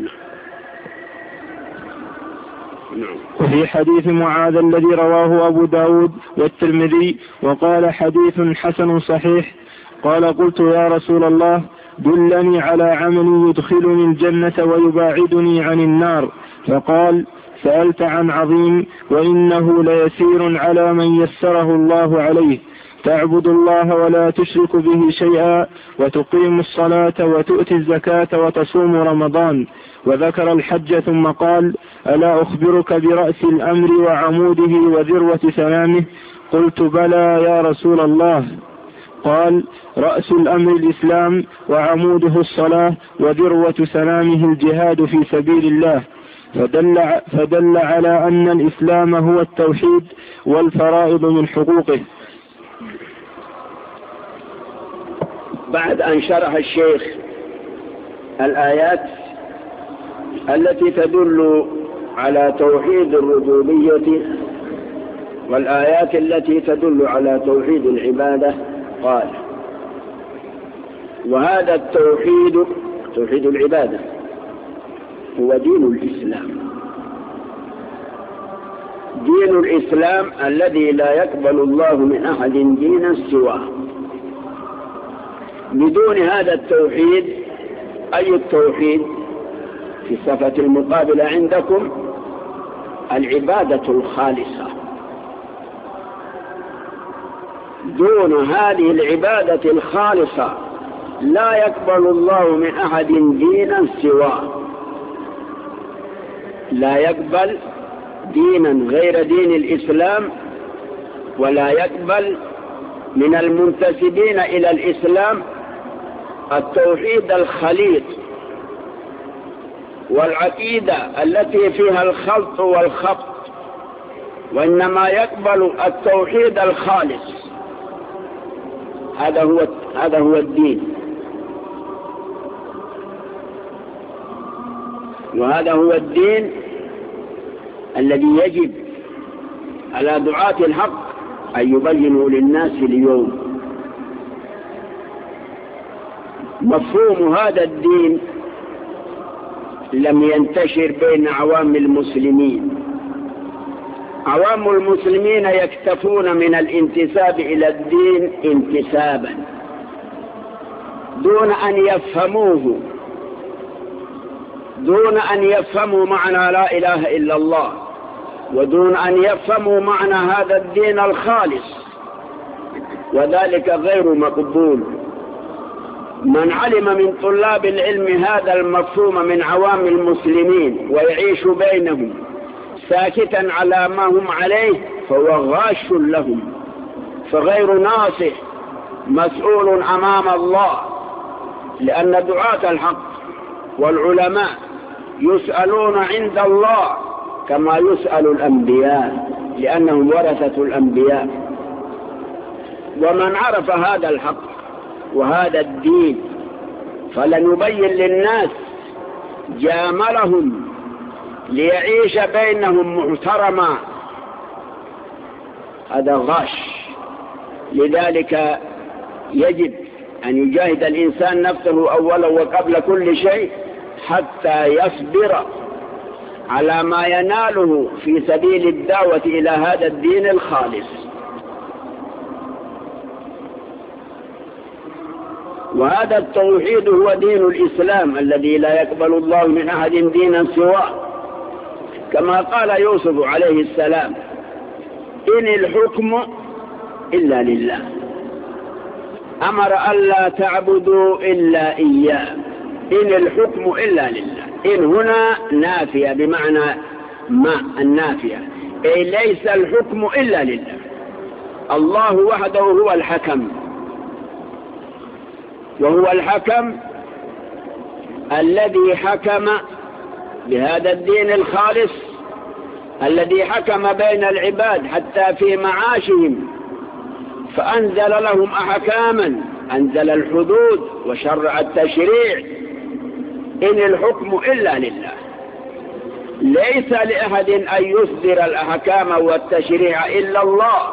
S2: نعم
S1: وفي حديث معاذ الذي رواه أبو داود والترمذي وقال حديث حسن صحيح، قال: قلت يا رسول الله دلني على عمل يدخلني الجنة ويباعدني عن النار. فقال: سألت عن عظيم، وإنه ليسير على من يسره الله عليه. تعبد الله ولا تشرك به شيئا، وتقيم الصلاة وتؤتي الزكاة وتصوم رمضان. وذكر الحج ثم قال: ألا أخبرك برأس الأمر وعموده وذروة سنامه؟ قلت: بلى يا رسول الله. قال: رأس الأمر الإسلام، وعموده الصلاة، وذروة سنامه الجهاد في سبيل الله. فدل, فدل على أن الإسلام هو التوحيد والفرائض من حقوقه.
S2: بعد أن شرح الشيخ الآيات التي تدل على توحيد الربوبية والآيات التي تدل على توحيد العبادة، قال: وهذا التوحيد، توحيد العبادة، هو دين الإسلام. دين الإسلام الذي لا يقبل الله من أحد دينا سواه. بدون هذا التوحيد، أي التوحيد؟ في الصفة المقابلة عندكم العبادة الخالصة. دون هذه العبادة الخالصة لا يقبل الله من أحد دينا سواه. لا يقبل دينا غير دين الإسلام، ولا يقبل من المنتسبين إلى الإسلام التوحيد الخليط والعقيدة التي فيها الخلط والخبط، وإنما يقبل التوحيد الخالص. هذا هو هذا هو الدين، وهذا هو الدين الذي يجب على دعاة الحق أن يبينوا للناس اليوم. مفهوم هذا الدين لم ينتشر بين عوام المسلمين. عوام المسلمين يكتفون من الانتساب إلى الدين انتسابا دون أن يفهموه، دون أن يفهموا معنى لا إله إلا الله، ودون أن يفهموا معنى هذا الدين الخالص، وذلك غير مقبول. من علم من طلاب العلم هذا المفهوم من عوام المسلمين ويعيش بينهم ساكتا على ما هم عليه فهو غاش لهم، فغير ناصح مسؤول أمام الله، لأن دعاة الحق والعلماء يسألون عند الله كما يسأل الأنبياء، لأنهم ورثة الأنبياء. ومن عرف هذا الحق وهذا الدين فلنبين للناس جاملهم ليعيش بينهم محترما، هذا غش. لذلك يجب أن يجاهد الإنسان نفسه أولا وقبل كل شيء حتى يصبر على ما يناله في سبيل الدعوة إلى هذا الدين الخالص. وهذا التوحيد هو دين الإسلام الذي لا يقبل الله من أحد دينا سواه، كما قال يوسف عليه السلام: إن الحكم إلا لله، أمر ألا تعبدوا إلا إياه. إن الحكم إلا لله، إن هنا نافية بمعنى ما النافية، أي ليس الحكم إلا لله، الله وحده هو الحكم، وهو الحكم الذي حكم بهذا الدين الخالص، الذي حكم بين العباد حتى في معاشهم، فأنزل لهم أحكاما، أنزل الحدود وشرع التشريع. إن الحكم إلا لله، ليس لأحد أن يصدر الأحكام والتشريع إلا الله،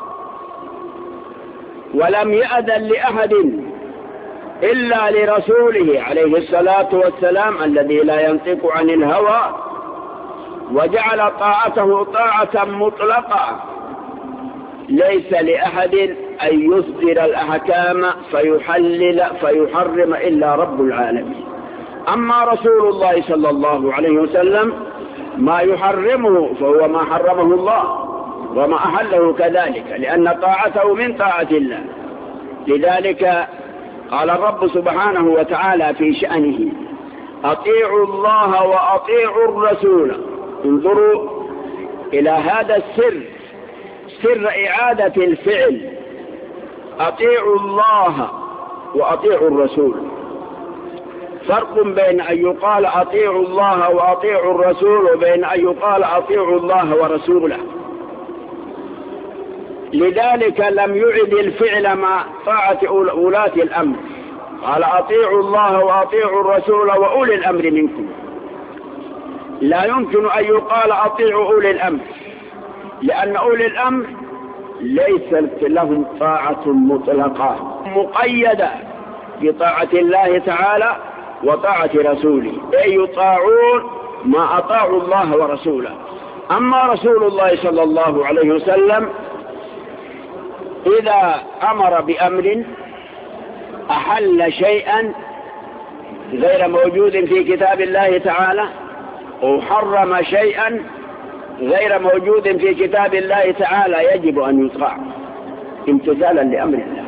S2: ولم يأذن لأحد إلا لرسوله عليه الصلاة والسلام الذي لا ينطق عن الهوى، وجعل طاعته طاعة مطلقة. ليس لأحد أن يصدر الأحكام فيحلل فيحرم إلا رب العالمين. أما رسول الله صلى الله عليه وسلم ما يحرمه فهو ما حرمه الله، وما أحله كذلك، لأن طاعته من طاعة الله. لذلك قال الرب سبحانه وتعالى في شأنه: أطيعوا الله وأطيعوا الرسول. انظروا إلى هذا السر، سر إعادة الفعل: أطيعوا الله وأطيعوا الرسول. فرق بين أن يقال أطيعوا الله وأطيعوا الرسول وبين أن يقال أطيعوا الله ورسوله. لذلك لم يعد الفعل مع طاعة ولاة الأمر، قال أطيعوا الله وأطيعوا الرسول وأولي الأمر منكم. لا يمكن أن يقال أطيعوا أولي الأمر، لأن أولي الأمر ليس لهم طاعة مطلقة مقيدة بطاعة الله تعالى وطاعة رسوله، أي يطاعون ما أطاعوا الله ورسوله. أما رسول الله صلى الله عليه وسلم إذا أمر بأمر أحل شيئا غير موجود في كتاب الله تعالى، أو حرم شيئا غير موجود في كتاب الله تعالى، يجب أن يطاع امتثالا لأمر الله.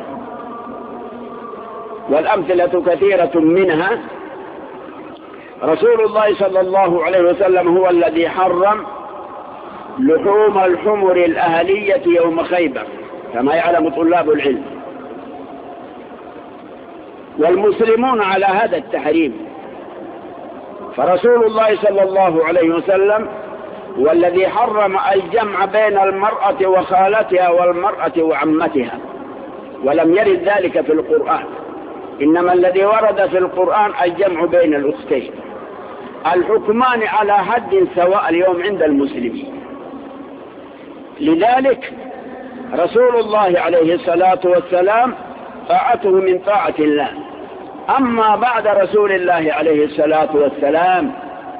S2: والأمثلة كثيرة منها رسول الله صلى الله عليه وسلم هو الذي حرم لحوم الحمر الأهلية يوم خيبر كما يعلم طلاب العلم، والمسلمون على هذا التحريم. فرسول الله صلى الله عليه وسلم هو الذي حرم الجمع بين المرأة وخالتها والمرأة وعمتها، ولم يرد ذلك في القرآن، إنما الذي ورد في القرآن الجمع بين الأختين. الحكمان على حد سواء اليوم عند المسلمين. لذلك رسول الله عليه الصلاة والسلام طاعته من طاعة الله. أما بعد رسول الله عليه الصلاة والسلام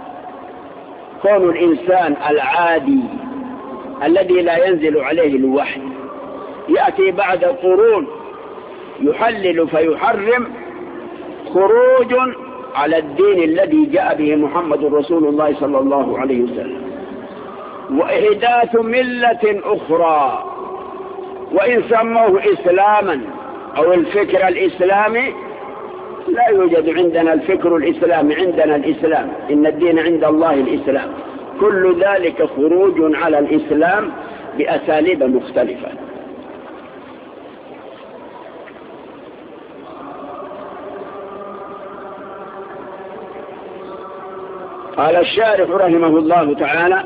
S2: كون الإنسان العادي الذي لا ينزل عليه الوحي يأتي بعد قرون يحلل فيحرم، خروج على الدين الذي جاء به محمد رسول الله صلى الله عليه وسلم، وإحداث ملة أخرى. وإن سموه إسلاما أو الفكر الإسلامي، لا يوجد عندنا الفكر الإسلامي، عندنا الإسلام، إن الدين عند الله الإسلام. كل ذلك خروج على الإسلام بأساليب مختلفة. قال الشارح رحمه الله تعالى: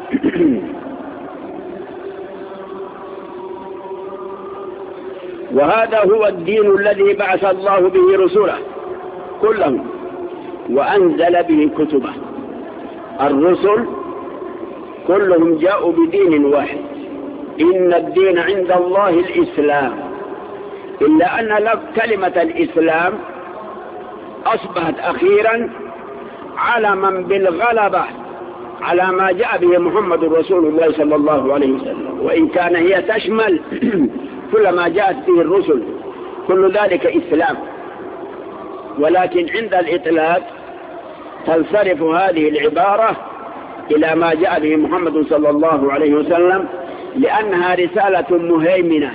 S2: وهذا هو الدين الذي بعث الله به رسله كلهم وأنزل به كتبه. الرسل كلهم جاءوا بدين واحد، إن الدين عند الله الإسلام، إلا أن كلمة الإسلام أصبحت أخيرا علما بالغلبة على ما جاء به محمد رسول الله صلى الله عليه وسلم، وإن كان هي تشمل كل ما جاءت به الرسل، كل ذلك إسلام، ولكن عند الإطلاق تنصرف هذه العبارة إلى ما جاء به محمد صلى الله عليه وسلم، لأنها رسالة مهيمنة.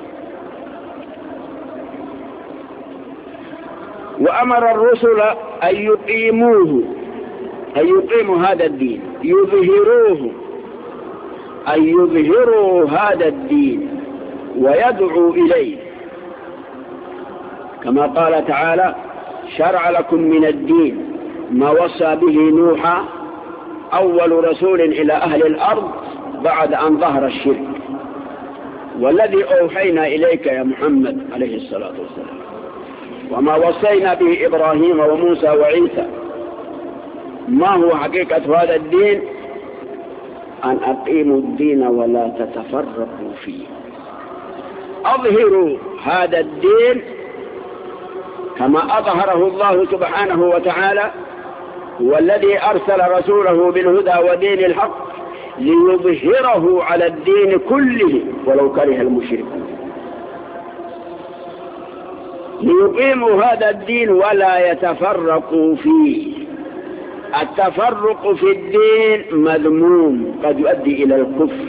S2: وأمر الرسل أن يقيموه، أن يقيموا هذا الدين، يظهروه، أن يظهروا هذا الدين ويدعوا إليه، كما قال تعالى: شرع لكم من الدين ما وصى به نوحا أول رسول إلى أهل الأرض بعد أن ظهر الشرك، والذي أوحينا إليك يا محمد عليه الصلاة والسلام، وما وصينا به إبراهيم وموسى وعيسى. ما هو حقيقة هذا الدين؟ أن أقيموا الدين ولا تتفرقوا فيه. أظهروا هذا الدين كما أظهره الله سبحانه وتعالى، والذي أرسل رسوله بالهدى ودين الحق ليظهره على الدين كله ولو كره المشركون. ليقيموا هذا الدين ولا يتفرقوا فيه. التفرق في الدين مذموم، قد يؤدي إلى الكفر.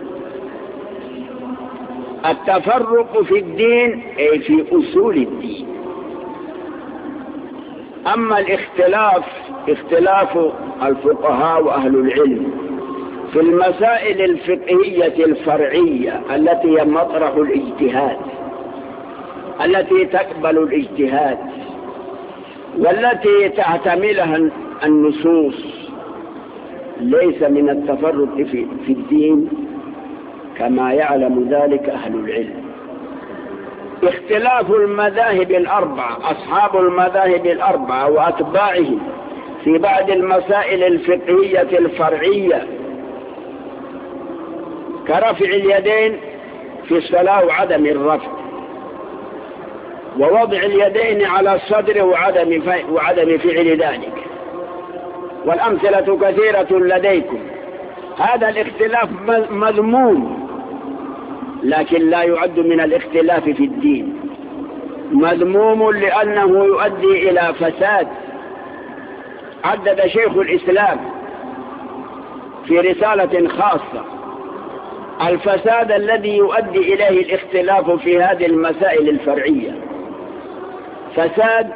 S2: التفرق في الدين أي في أصول الدين. أما الاختلاف، اختلاف الفقهاء وأهل العلم في المسائل الفقهية الفرعية التي هي مطرح الاجتهاد، التي تقبل الاجتهاد والتي تعتملها النصوص، ليس من التفرق في, في الدين كما يعلم ذلك أهل العلم. اختلاف المذاهب الأربعة، أصحاب المذاهب الأربعة وأتباعهم في بعض المسائل الفقهية الفرعية كرفع اليدين في الصلاة وعدم الرفع، ووضع اليدين على الصدر وعدم وعدم فعل ذلك، والأمثلة كثيرة لديكم. هذا الاختلاف مذموم، لكن لا يعد من الاختلاف في الدين. مذموم لأنه يؤدي إلى فساد. عدد شيخ الإسلام في رسالة خاصة الفساد الذي يؤدي إليه الاختلاف في هذه المسائل الفرعية، فساد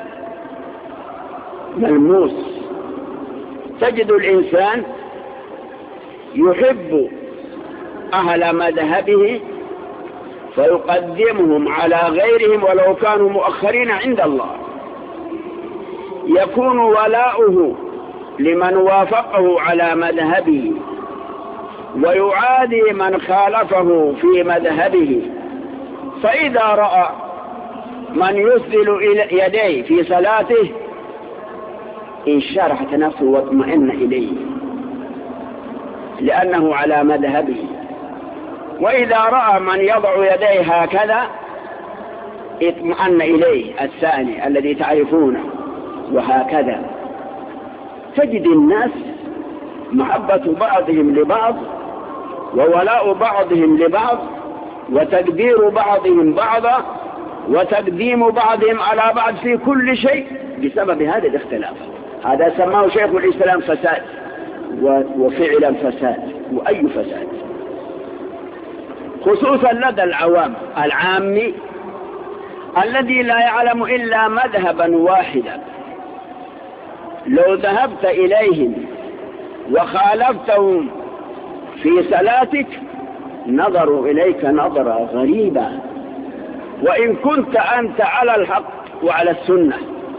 S2: ملموس. تجد الإنسان يحب أهل مذهبه فيقدمهم على غيرهم ولو كانوا مؤخرين عند الله، يكون ولاؤه لمن وافقه على مذهبه ويعادي من خالفه في مذهبه. فإذا رأى من يسدل يديه في صلاته انشرحت نفسه واطمئن إليه لأنه على مذهبه، وإذا رأى من يضع يديه هكذا اطمئن إليه الثاني الذي تعرفونه، وهكذا. تجد الناس محبة بعضهم لبعض وولاء بعضهم لبعض وتقدير بعضهم بعضا وتقديم بعضهم على بعض في كل شيء بسبب هذا الاختلاف. هذا سماه شيخ الإسلام فساد، وفعلا فساد، وأي فساد، خصوصا لدى العوام العامي الذي لا يعلم إلا مذهبا واحدا. لو ذهبت إليهم وخالفتهم في صلاتك نظروا إليك نظرة غريبة، وإن كنت أنت على الحق وعلى السنة.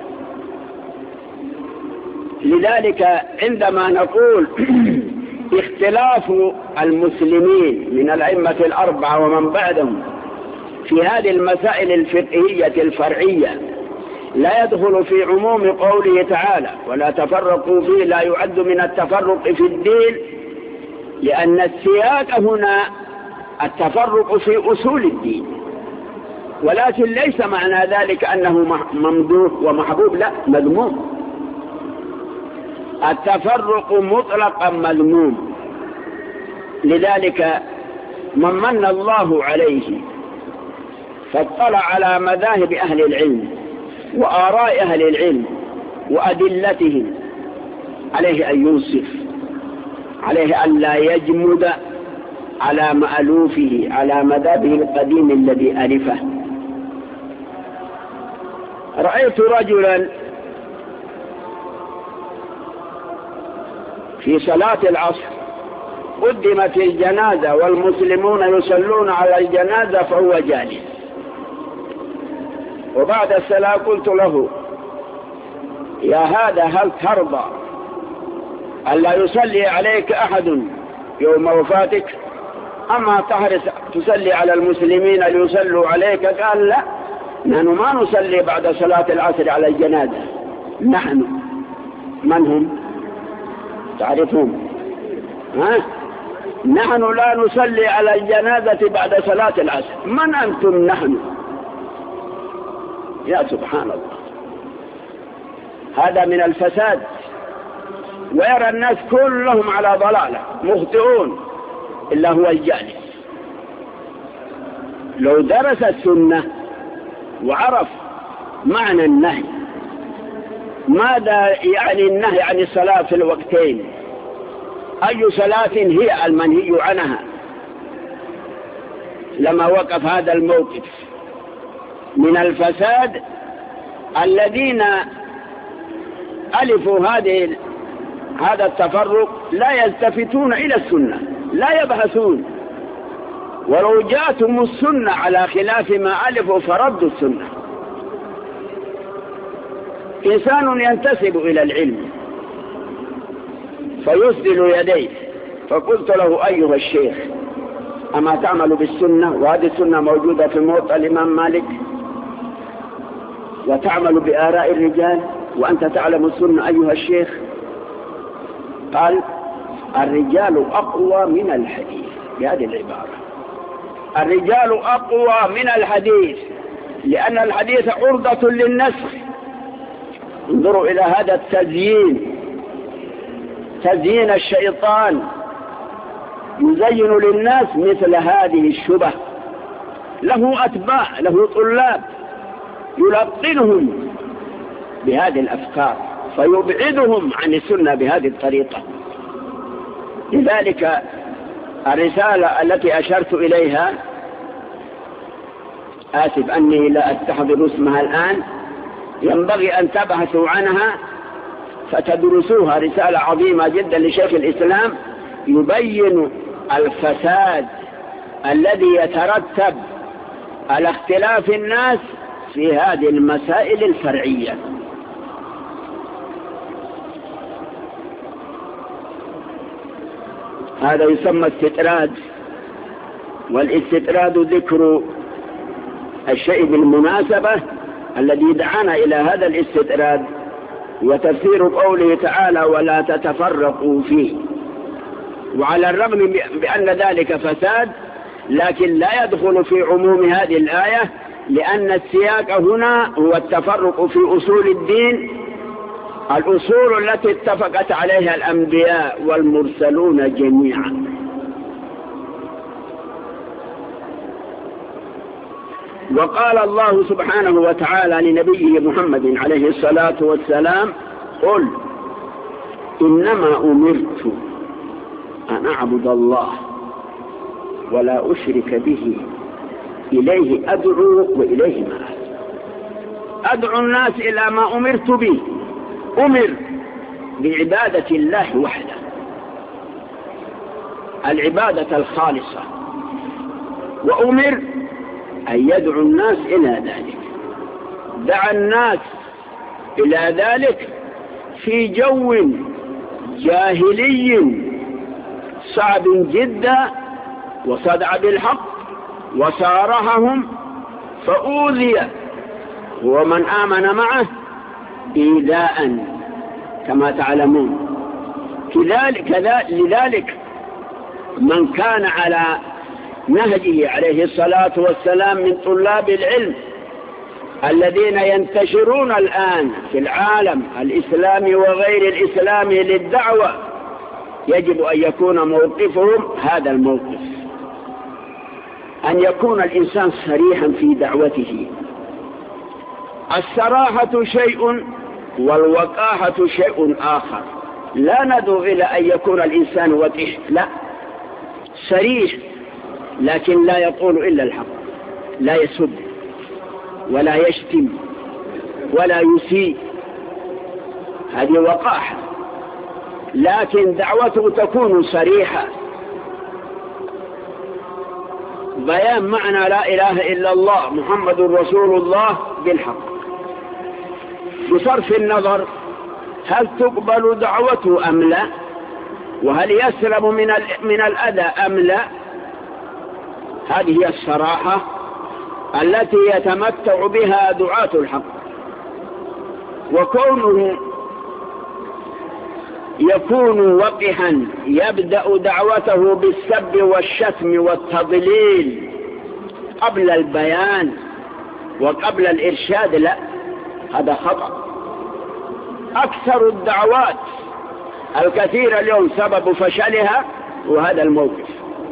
S2: لذلك عندما نقول اختلاف المسلمين من الأئمة الأربعة ومن بعدهم في هذه المسائل الفقهية الفرعية لا يدخل في عموم قوله تعالى ولا تفرقوا فيه، لا يعد من التفرق في الدين، لأن السياق هنا التفرق في أصول الدين، ولكن ليس معنى ذلك أنه ممدوح ومحبوب، لا، مذموم. التفرق مطلقا مذموم. لذلك من من الله عليه فاطلع على مذاهب أهل العلم وآراء أهل العلم وأدلتهم عليه أن ينصف، عليه أن لا يجمد على مألوفه، على مذهبه القديم الذي ألفه. رأيت رجلا في صلاة العصر قدمت الجنازة والمسلمون يصلون على الجنازة فهو جالس، وبعد الصلاة قلت له يا هذا هل ترضى ألا يصلي عليك أحد يوم وفاتك، أما تحرص تصلي على المسلمين ليصلوا عليك؟ قال لا، نحن ما نصلي بعد صلاة العصر على الجنازة. نحن من هم؟ تعرفون؟ ها؟ نحن لا نصلي على الجنازة بعد صلاة العصر. من أنتم نحن؟ يا سبحان الله، هذا من الفساد. ويرى الناس كلهم على ضلالة مخطئون إلا هو الجالس. لو درس السنة وعرف معنى النهي، ماذا يعني النهي عن الصلاة في الوقتين، أي صلاة هي المنهي عنها، لما وقف هذا الموقف من الفساد. الذين ألفوا هذه هذا التفرق لا يلتفتون إلى السنة، لا يبحثون، ولو جاءتهم السنة على خلاف ما ألفوا فردوا السنة. إنسان ينتسب إلى العلم فيسدل يديه، فقلت له أيها الشيخ أما تعمل بالسنة، وهذه السنة موجودة في موطأ الإمام مالك، وتعمل بآراء الرجال وأنت تعلم السنة أيها الشيخ؟ قال الرجال أقوى من الحديث، بهذه العبارة، الرجال أقوى من الحديث، لأن الحديث عرضة للنسخ. انظروا إلى هذا التزيين، تزيين الشيطان يزين للناس مثل هذه الشبه. له أتباع، له طلاب يلقنهم بهذه الأفكار فيبعدهم عن السنة بهذه الطريقة. لذلك الرسالة التي أشرت إليها، آسف أني لا أستحضر اسمها الآن، ينبغي أن تبحثوا عنها فتدرسوها، رسالة عظيمة جدا لشيخ الإسلام يبين الفساد الذي يترتب على اختلاف الناس في هذه المسائل الفرعية. هذا يسمى استطراد، والاستطراد ذكر الشيء بالمناسبة الذي دعانا إلى هذا الاستطراد، وتفسير قوله تعالى ولا تتفرقوا فيه. وعلى الرغم بأن ذلك فساد، لكن لا يدخل في عموم هذه الآية، لأن السياق هنا هو التفرق في أصول الدين الأصول التي اتفقت عليها الأنبياء والمرسلون جميعا. وقال الله سبحانه وتعالى لنبيه محمد عليه الصلاة والسلام: قل إنما أمرت أن أعبد الله ولا أشرك به إليه أدعو وإليه مآب. أدعو الناس إلى ما أمرت به. أمر بعبادة الله وحده، العبادة الخالصة، وأمر أن يدعو الناس إلى ذلك. دعا الناس إلى ذلك في جو جاهلي صعب جدا، وصدع بالحق وصارحهم فأوذي ومن آمن معه إيذاء كما تعلمون. لذلك من كان على نهجه عليه الصلاة والسلام من طلاب العلم الذين ينتشرون الآن في العالم الإسلامي وغير الإسلامي للدعوة، يجب أن يكون موقفهم هذا الموقف، أن يكون الإنسان صريحا في دعوته. الصراحة شيء والوقاحة شيء آخر. لا ندعو إلى أن يكون الإنسان وقح، لا، صريح لكن لا يقول إلا الحق، لا يسب ولا يشتم ولا يسيء، هذه وقاحة. لكن دعوته تكون صريحة، بيان معنى لا إله إلا الله محمد رسول الله بالحق، بصرف النظر هل تقبل دعوته أم لا، وهل يسلم من من الأذى أم لا. هذه هي الصراحة التي يتمتع بها دعاة الحق. وكونه يكون وقحا يبدأ دعوته بالسب والشتم والتضليل قبل البيان وقبل الإرشاد، لا، هذا خطأ. أكثر الدعوات الكثيرة اليوم سبب فشلها وهذا الموقف.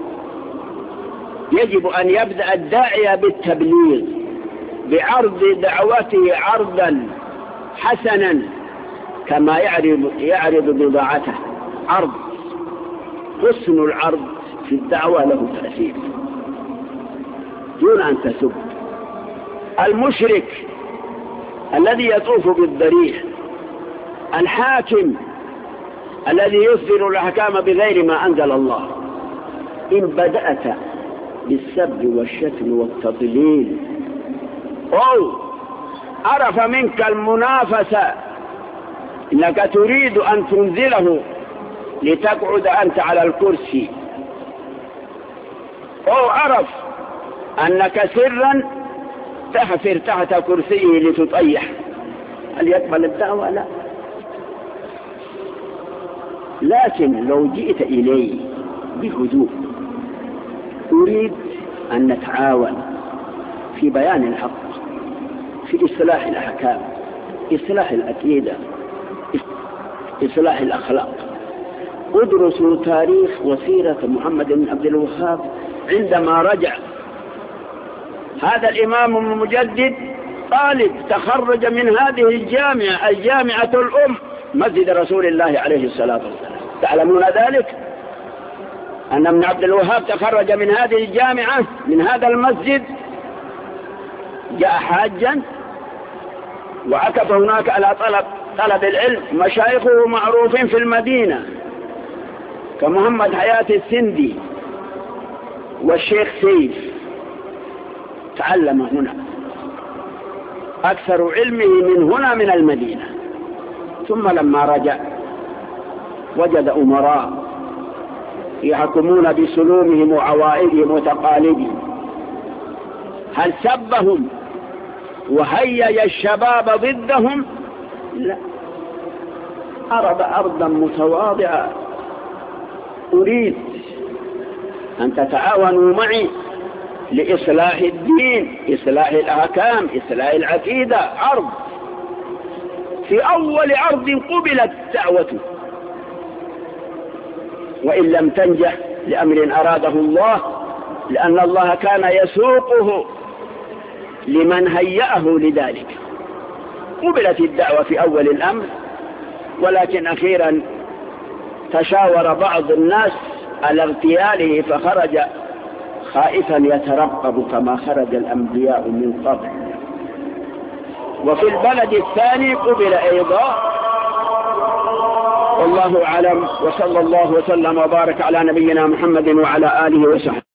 S2: يجب أن يبدأ الداعية بالتبليغ، بعرض دعوته عرضا حسنا كما يعرض, يعرض بضاعته. عرض، حسن العرض في الدعوة له تأثير دون أن تسب. المشرك الذي يطوف بالضريح، الحاكم الذي يصدر الأحكام بغير ما أنزل الله، إن بدأت بالسب والشتم والتضليل أو عرف منك المنافسة، إنك تريد أن تنزله لتقعد أنت على الكرسي، أو عرف أنك سرا تحفر تحت كرسيه لتطيح، هل يقبل الدعوة؟ لا. لكن لو جئت إليه بهدوء، أريد أن نتعاون في بيان الحق، في إصلاح الأحكام، إصلاح العقيدة، إصلاح الأخلاق. ادرسوا تاريخ وسيرة محمد بن عبد الوهاب عندما رجع هذا الإمام المجدد طالب تخرج من هذه الجامعة، الجامعة الأم، مسجد رسول الله عليه الصلاة والسلام. تعلمون ذلك أن ابن عبد الوهاب تخرج من هذه الجامعة، من هذا المسجد، جاء حاجا وعكف هناك على طلب طلب العلم. مشايخه معروفين في المدينة كمحمد حياة السندي والشيخ سيف، تعلم هنا، أكثر علمه من هنا من المدينة. ثم لما رجع وجد أمراء يحكمون بسلومهم وعوائدهم وتقاليدهم. هل سبهم وهيج الشباب ضدهم؟ لا، عرض أرضا متواضعة. أريد أن تتعاونوا معي لإصلاح الدين، إصلاح الأحكام، إصلاح العقيدة. عرض في أول عرض قبلت دعوته، وإن لم تنجح لأمر أراده الله، لأن الله كان يسوقه لمن هيأه لذلك. قبلت الدعوة في أول الأمر، ولكن أخيرا تشاور بعض الناس على اغتياله فخرج خائفا يترقب كما خرج الأنبياء من قبل. وفي البلد الثاني قبل أيضا، والله أعلم، وصلى الله وسلم وبارك على نبينا محمد وعلى آله وصحبه.